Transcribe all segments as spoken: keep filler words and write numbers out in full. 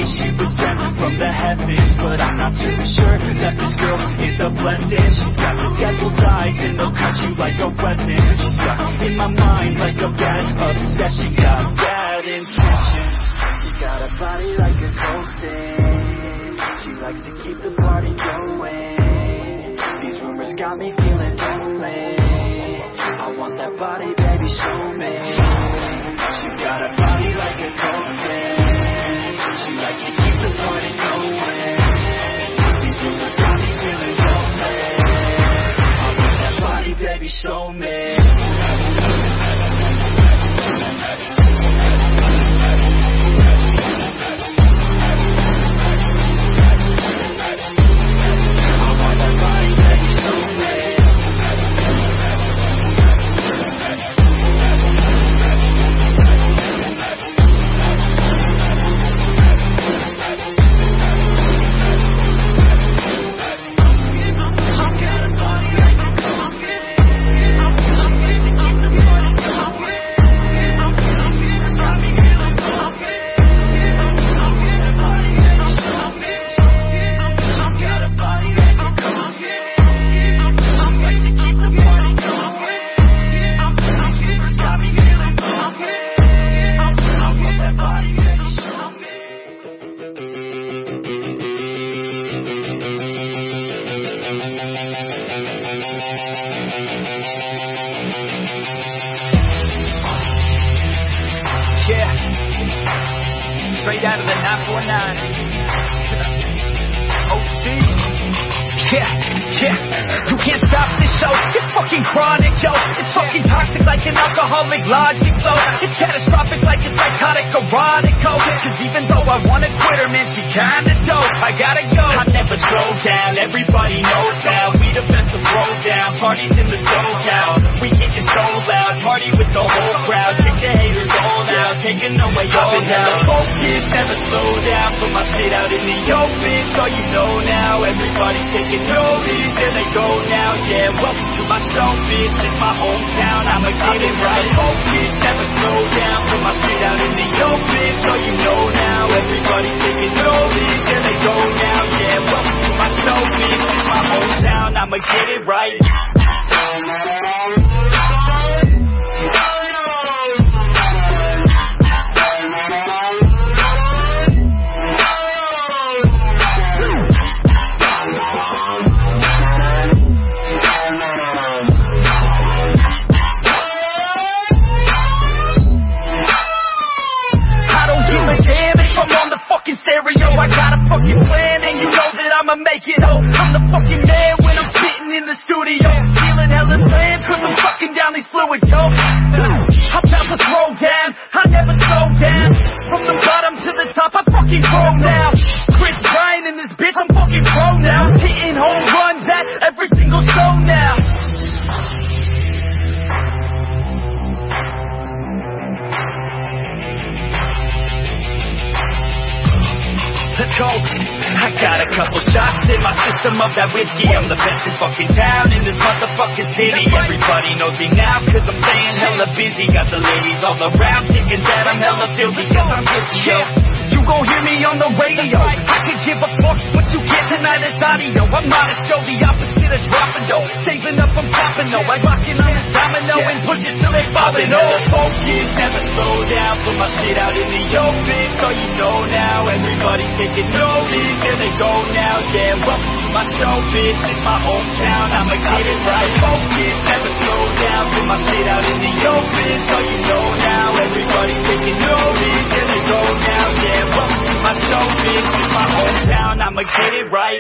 she was sent from the heavens, but I'm not too sure that this girl is a blessing. She's got the devil's eyes and they'll cut you like a weapon. She's stuck in my mind like a bad obsession. Got bad intentions. She got a body like a coaster. She likes to keep the party going. These rumors got me feeling lonely. I want that body, baby, show me. She got a body like a coaster. She likes to keep the party going. These rumors got me feeling lonely. I want that body, baby, show me. Straight out of the nine four nine. O C. Yeah, yeah. You can't stop this show. It's fucking chronic, yo. It's fucking toxic like an alcoholic logic flow. It's catastrophic like a psychotic erotic code. Cause even though I wanna quit her, man, she kinda dope. I gotta go. I never slow down. Everybody knows now. We the best of throw down. Parties in the SoCal. We getting so loud. Party with the whole crowd. Kick the haters all out. Taking away all I've been hella focused. Never slow down. Put my shit out in the open. So you know now. Everybody's taking notice. There they go now. Yeah, welcome to my show, bitch. It's my hometown. I'ma get it right. Focused. Never slow down. Put my shit out in the open. So you know now. Everybody's taking notice. There they go now. Yeah, welcome to my show, bitch. It's my hometown. I'ma get it right. Stereo, I got a fucking plan, and you know that I'ma make it. Oh, I'm the fucking man when I'm sitting in the studio, feeling hella bland, cause I'm sucking down these fluids, yo. I'm about to throw down, I never slow down. From the bottom to the top, I fucking grow now. Chris Bryant in this bitch, I'm fucking pro now. Hitting home runs at every single show now. Let's go. I got a couple shots in my system of that whiskey. I'm the best in fucking town in this motherfucking city. Everybody knows me now cause I'm staying hella busy. Got the ladies all around thinking that I'm hella filthy cause I'm guilty, yo. You gon' hear me on the radio. I could give a fuck what you get tonight is audio. I'm not a show, the opposite of dropping dough. Saving up, I'm stopping no. I rockin' on this domino and push it till they bobbing. Oh, focus, never slow down. Put my shit out in the open, so you know now. Everybody's taking notice, here they go now. Yeah, welcome to my show, bitch. It's my hometown, I'ma get it right. Focus, never slow down. Put my shit out in the open, so you know now. Everybody's taking notice, here they go now. Yeah, welcome to my show, bitch. It's my hometown, I'ma get it right.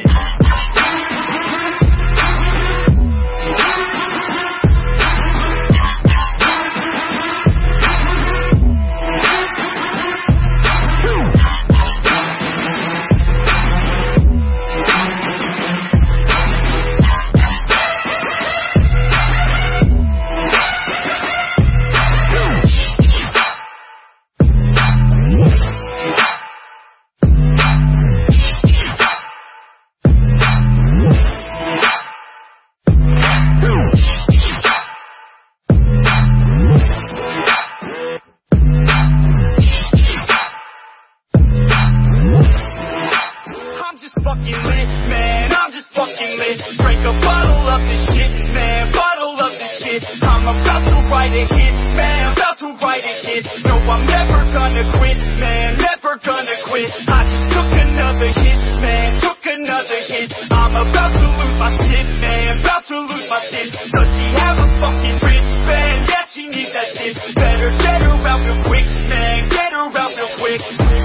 fucking lit, man, I'm just fucking lit. Drink a bottle of this shit, man, bottle of this shit. I'm about to write a hit, man, about to write a hit. No, I'm never gonna quit, man, never gonna quit. I just took another hit, man, took another hit. I'm about to lose my shit, man, about to lose my shit. Does she have a fucking wristband? Yeah, she needs that shit. Better get her out real quick, man, get her out real quick.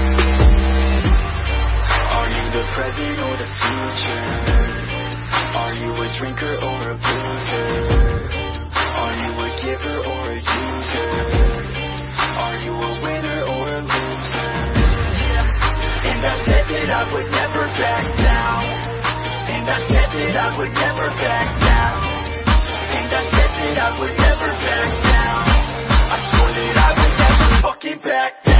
Are you the present or the future? Are you a drinker or a boozer? Are you a giver or a user? Are you a winner or a loser? Yeah. And I said that I would never back down. And I said that I would never back down. And I said that I would never back down. I swore that I would never fucking back down.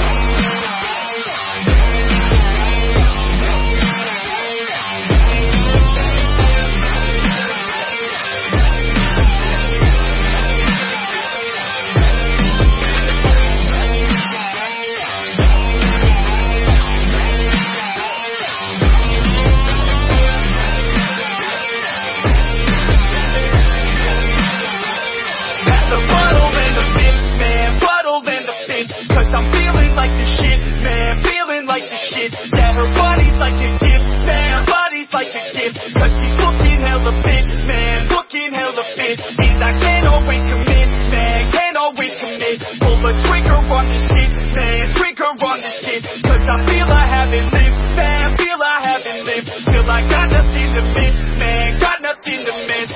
Yeah, her body's like a gift, man, body's like a gift. Cause she's looking hella fit, man, looking hella fit. And I can't always commit, man, can't always commit. Pull the trigger on this shit, man, trigger on this shit. Cause I feel I haven't lived, man, feel I haven't lived. Feel I got nothing to miss, man, got nothing to miss.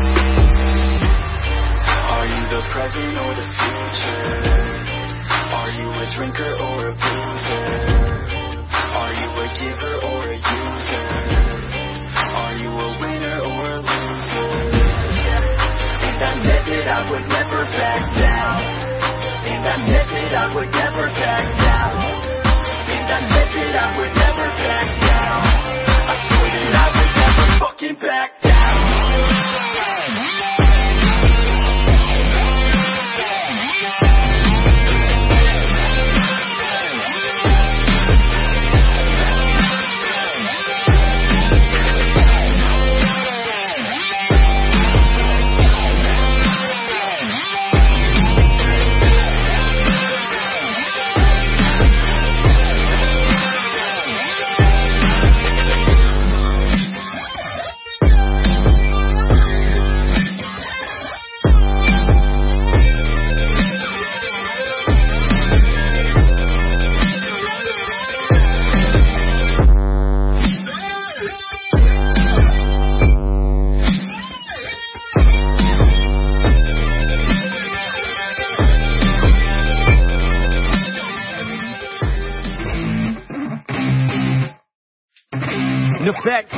Are you the present or the future? Are you a drinker or a boozer? Are you a giver or a user? Are you a winner or a loser? Yeah. And I said that I would never back down. And I said that I would never back down. And I said that I would never back down. I swore that I would never fucking back down. Effects.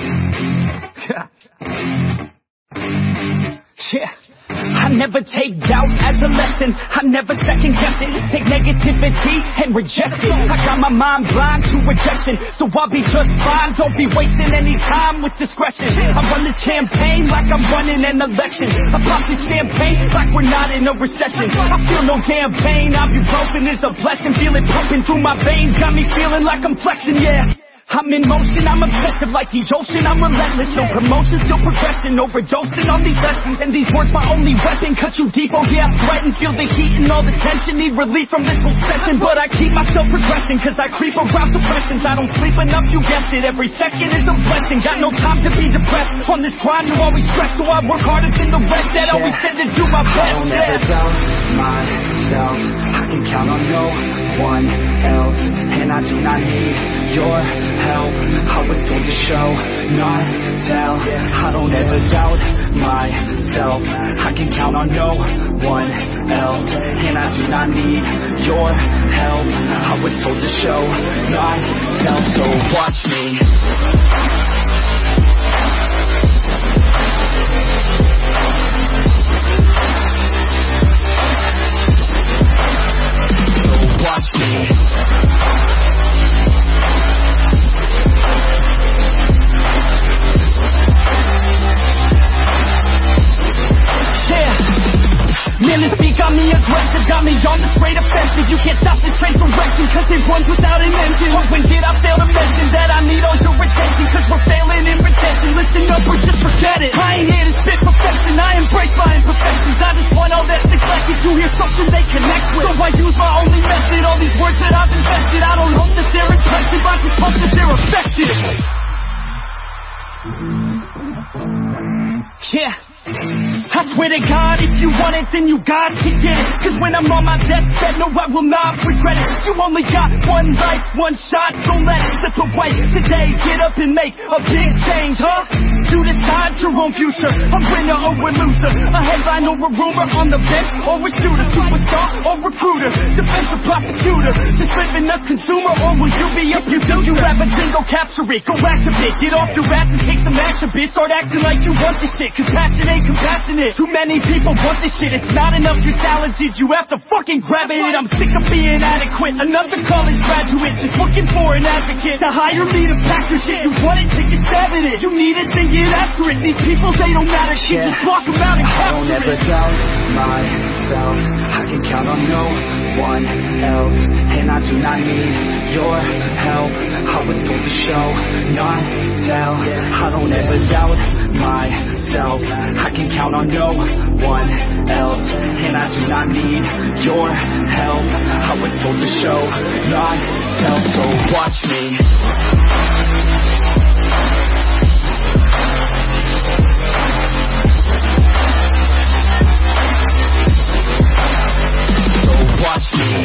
Yeah. I never take doubt as a lesson. I never second guess it. Take negativity and reject it. I got my mind blind to rejection, so I'll be just fine. Don't be wasting any time with discretion. I run this campaign like I'm running an election. I pop this champagne like we're not in a recession. I feel no damn pain. Ibuprofen is a blessing. Feel it pumping through my veins. Got me feeling like I'm flexing, yeah. I'm in motion, I'm obsessive like the ocean, I'm relentless. No promotion, still progressing, overdosing on these lessons. And these words my only weapon, cut you deep, oh yeah, I threaten. Feel the heat and all the tension, need relief from this obsession. But I keep myself progressing, cause I creep around suppressions. I don't sleep enough, you guessed it, every second is a blessing. Got no time to be depressed, on this grind you always stress. So I work harder than the rest, that always tend to do my best. I don't ever doubt myself, I can count on no one else. And I do not need your help, I was told to show, not tell. I don't ever doubt myself, I can count on no one else. And I do not need your help, I was told to show, not tell. So watch me. So watch me. Ministry got me aggressive, got me on the straight offensive. You can't stop this train from wrecking, cause it runs without an engine. But when did I fail to mention that I need all your attention? Cause Yeah. I swear to God, if you want it, then you got to get it. Cause when I'm on my deathbed, no, I will not regret it. You only got one life, one shot, don't let it slip away. Today, get up and make a big change, huh? You decide your own future, a winner or a loser, a headline or a rumor, on the bench or a shooter, superstar or recruiter, defensive prosecutor, just living a consumer, or will you be a producer? You have a dream, go capture it, go activate, get off your ass and take some action, bitch. Start acting like you want this shit, cause passion ain't compassionate. Too many people want this shit, it's not enough, you're talented, you have to fucking grab it. I'm sick of being adequate, another college graduate, just looking for an advocate to hire me to pack your shit. You want it, take a stab at it, you need it, then get after it. These people, they don't matter shit, yeah. Just block them out and capture it. I don't ever doubt myself, I can count on no one else, and I do not need your help. I was told to show, not tell. I don't ever doubt myself, I can count on no one else, and I do not need your help. I was told to show, not tell. So watch me. So watch me.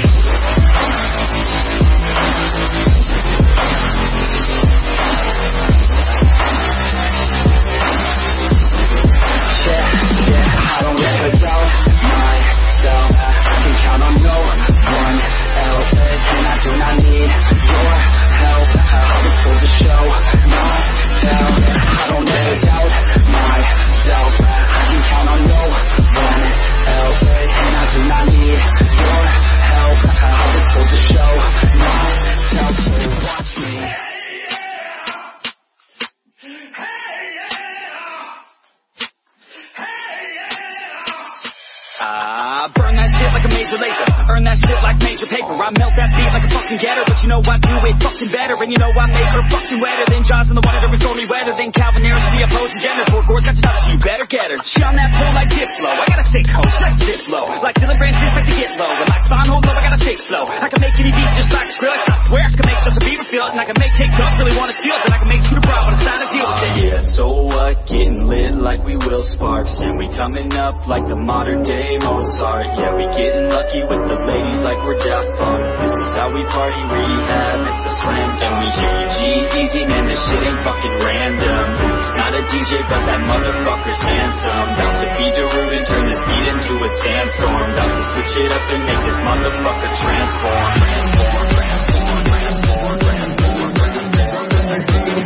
I burn that shit like a major laser, earn that shit like major paper. I melt that beat like a fucking getter, but you know I do it fucking better. And you know I make her fucking wetter than Jaws in the water during stormy weather, than Calvin Harris the opposing gender. Four Gore's got you up, so you better get her. She on that pole like dip flow, I gotta stay coach, like zip flow, like Dylan Francis like to get low, and like Son hold low, I gotta take flow. I can make any beat just like Skrillex. I swear I can make Justin Bieber feel it, and I can make TikTok really wanna steal it, and I can make Scooter Braun wanna sign a deal with it. Yeah, so what? Getting lit like we Will Sparks, and we coming up like the modern day Mozart. Yeah, we getting lucky with the ladies like we're Daft Punk. This is how we party, rehab, it's a slam dunk. We hear you G-Eazy, man, this shit ain't fucking random. He's not a D J, but that motherfucker's handsome. About to be Darude and turn this beat into a sandstorm. About to switch it up and make this motherfucker transform. Transform, transform, transform, transform, transform.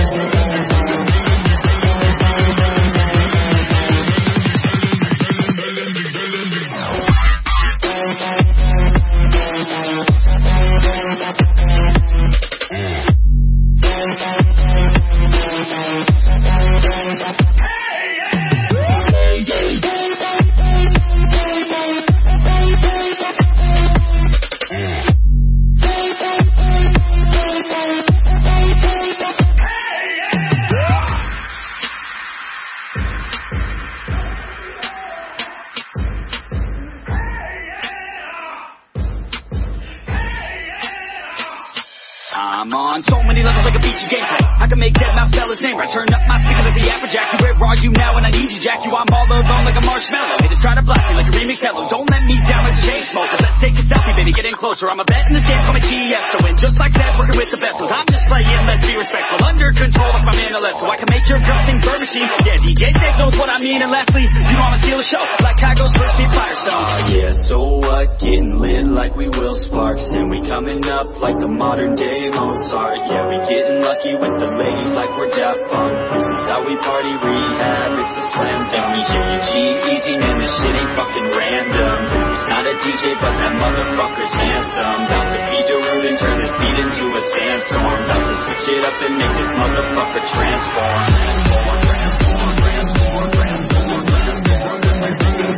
I'm on so many levels like a beachy gameplay. I can make that mouse spell his name right. Turn up my speakers like the Applejack. You, where are you now when I need you, Jack? You, I'm all alone like a marshmallow. Haters try to block me like a remix hello. Don't let me down like a chain smoker. Let's take a selfie, baby, get in closer. I'm a vet in this game, call me T S. So win just like that, working with the best ones. I'm just playing, let's be respectful. Under control like my man Alesso. I can make your girl sing Bird Machine. Yeah, D J Snake knows what I mean. And lastly, you know I'ma steal the show like Kygo's first hit Firestone. Uh, yeah, so what? Getting lit like we Will Sparks, and we coming up like the modern day Mozart. Yeah, we getting lucky with the ladies like we're Daft Punk. This is how we party, rehab, it's a slam dunk. We hear you G-Eazy, man, this shit ain't fucking random. He's not a D J, but that motherfucker's handsome. About to be Darude and turn this beat into a sandstorm. About to switch it up and make this motherfucker transform. Transform, transform, transform, transform, transform.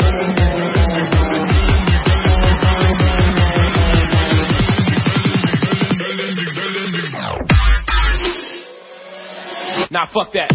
Nah, fuck that.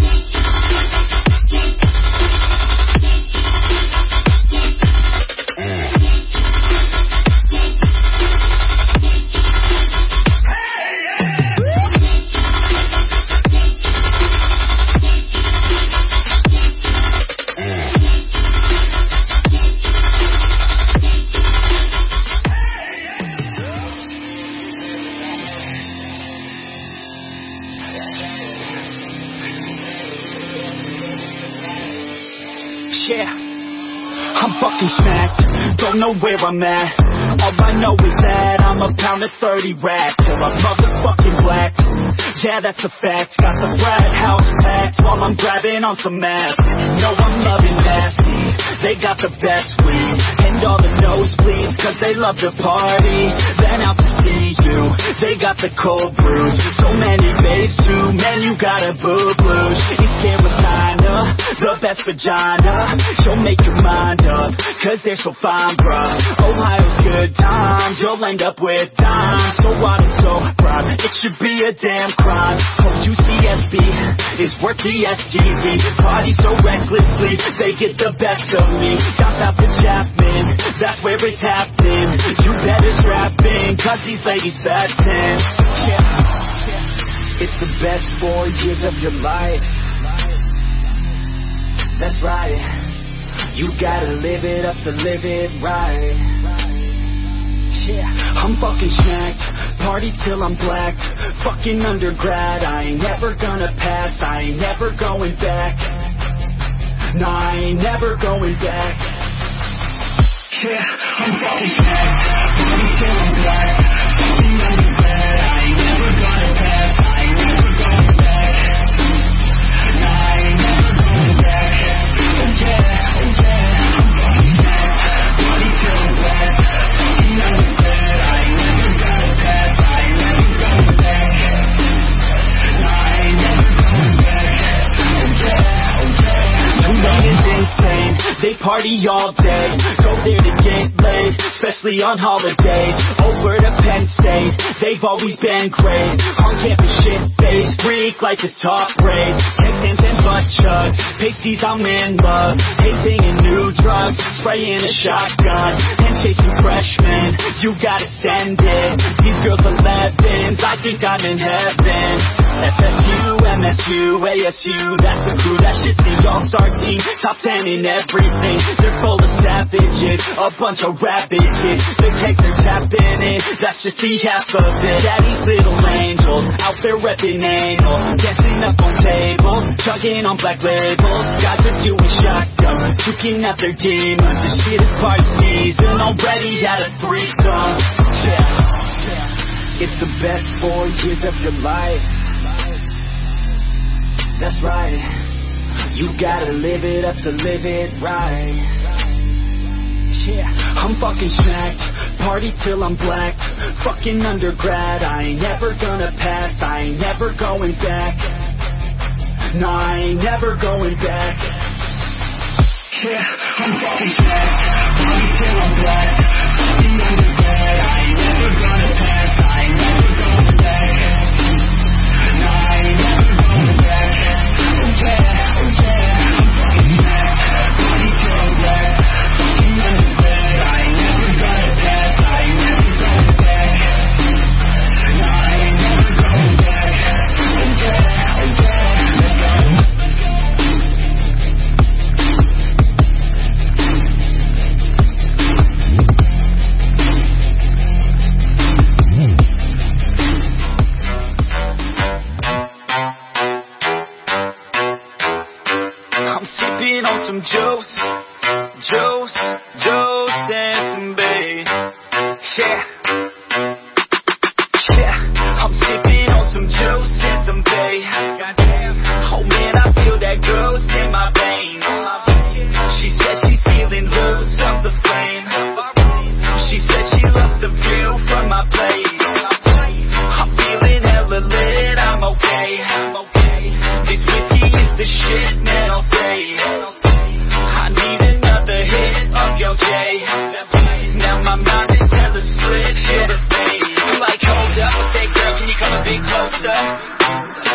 Yeah, I'm fucking smacked, don't know where I'm at. All I know is that I'm a pound of thirty rack till I'm motherfucking black. Yeah, that's a fact, got the frat house packed while I'm grabbing on some ass. No, I'm loving nasty, they got the best weed and all the nosebleeds cause they love to party. Then out to see you, they got the cold brews. So many babes too, man, you gotta boo-blues. East Carolina, the best vagina. You'll make your mind up, cause they're so fine, bruh. Ohio's good times, you'll end up with dimes. So what is so prime, it should be a damn crime. Told you C S B is worth the S T D. Party so recklessly, they get the best of me. Got out to Chapman, that's where it's happening. You better strap in, cause these ladies bad ten. Yeah. It's the best four years of your life. That's right, you gotta live it up to live it right. Yeah, I'm fucking smacked, party till I'm blacked. Fucking undergrad, I ain't never gonna pass. I ain't never going back. Nah, I ain't never going back. Yeah, I'm fucking smacked, party till I'm blacked. Fucking undergrad, I ain't never gonna pass. I ain't never going back. Nah, I ain't never going back. Oh yeah, oh yeah, I'm fucking smacked, party till I'm blacked. Fucking undergrad, I ain't never gonna pass. I ain't never going back. Nah, I ain't never going back. Oh yeah, oh yeah. Tonight is insane, they party all day. Go there to get laid, especially on holidays. Over to Penn State, they've always been great. On campus shit face, freak like this top grade. Texans and butt chugs, pasties I'm in love. Hazing and new drugs, spraying a shotgun. And chasing freshmen, you gotta send it. These girls elevens, I think I'm in heaven. F S U, M S U, A S U, that's the crew, that's just the all-star team. Top ten in everything, they're full of savages, a bunch of rabid kids. The kegs are tapping in, that's just the half of it. Daddy's little angels, out there repping anal, dancing up on tables, chugging on black labels. Guys are doing shotgun, puking out their demons. This shit is party season, already had a threesome. Yeah, it's the best four years of your life. That's right, you gotta live it up to live it right. Yeah, I'm fucking smacked, party till I'm blacked. Fucking undergrad, I ain't never gonna pass. I ain't never going back. Nah, I ain't never going back. Yeah, I'm fucking smacked, party till I'm blacked. Fucking undergrad, I ain't never gonna pass. I ain't never going back. Nah, I ain't never going back. Oh yeah, oh yeah, I'm fucking smacked, party till I'm blacked. Fucking undergrad, I ain't never gonna pass. I ain't never going back. Nah, I ain't never going back. Oh yeah, oh yeah, let's go. Sipping on some juice, juice, juice and some babe. Yeah, yeah, I'm sipping on some juice and some babe. Goddamn, oh man, I feel that juice in my veins. She said she's feeling loose of the flame. She said she loves the view from my place. I'm feeling hella lit, I'm okay. This whiskey is the shit, man, I'll say. I need another hit of your J. Now my mind is hella split, feel the fade. Like, hold up, hey girl, can you come a bit closer?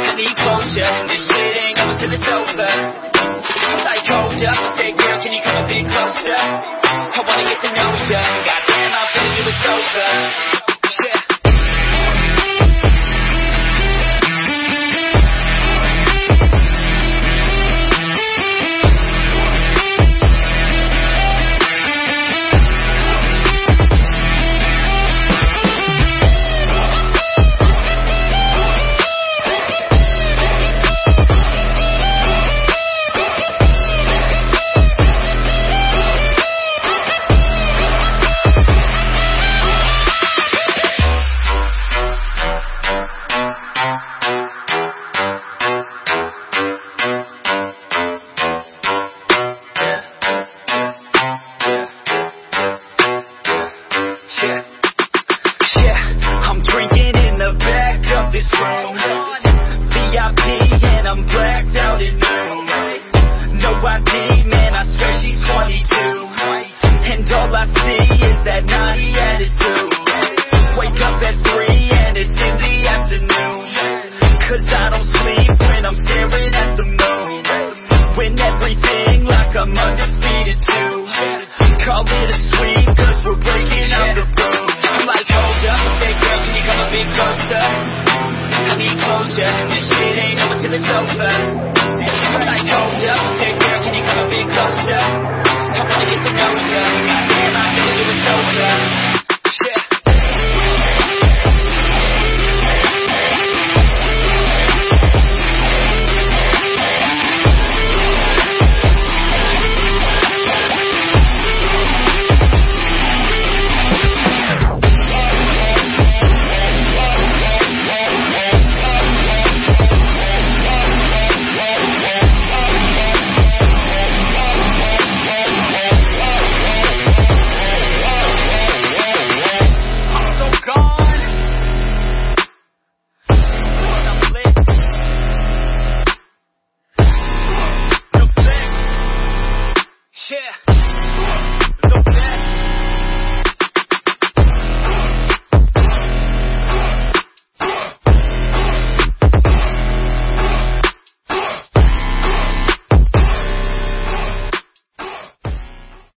I P and I'm blacked out at noon. No I D, man, I swear she's twenty-two. And all I see is that naughty attitude. Wake up at three and it's in the afternoon. Cause I don't sleep when I'm staring at the moon. When everything like I'm undefeated too. Call it a sweep cause we're breaking out the room. I'm like, hold up, hey girl, can you come a bit closer? I need closure, this shit ain't over till it's over. I'm like, hold up, hey